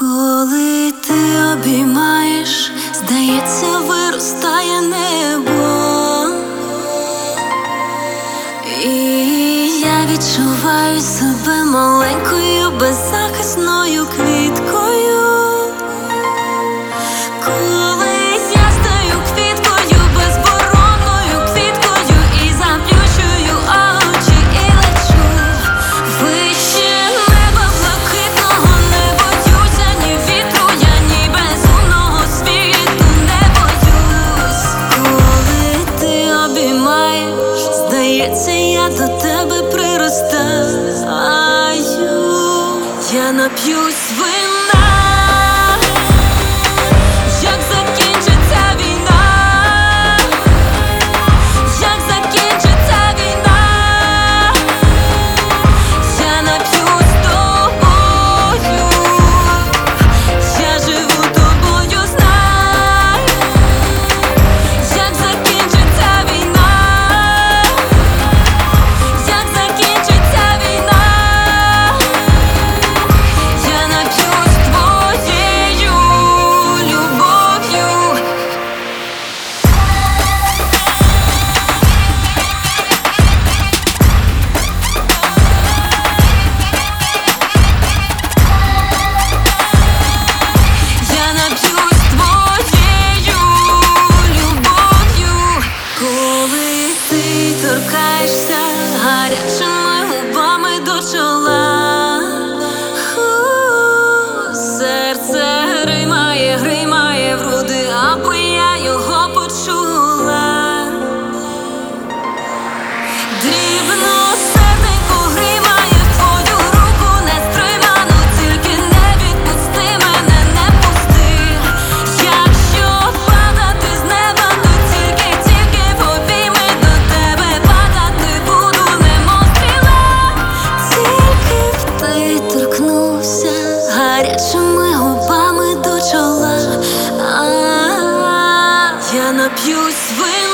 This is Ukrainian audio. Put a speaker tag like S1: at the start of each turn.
S1: Коли ти обіймаєш, здається, виростає небо, і я відчуваю себе маленькою, беззахисною квіткою. Коли я стаю квіткою, безборонною квіткою, і заплющую очі і лечу вище неба блакитного. Не боюся ні вітру, я ні безумного світу не боюсь. Коли ти обіймаєш, здається, я до тебе приростаю. Я нап'юсь вина. Як закінчиться війна? Як закінчиться війна? Я нап'юсь тобою. Я живу тобою, знаю. Як закінчиться війна? Як закінчиться війна? Я нап'юсь твоєю любов'ю. Я нап'юсь твоєю любов'ю. Коли ти торкаєшся гарячими губами до чола, серце гримає в груди, аби я його почула. Дрібно серденько гримає в твою руку нестримано, тільки не відпусти мене, не пусти. Якщо падати з неба, то тільки в обійми до тебе падати буду, немов стріла. Тільки б ти торкнувся гарячими губами до чола. Я нап'юсь вина.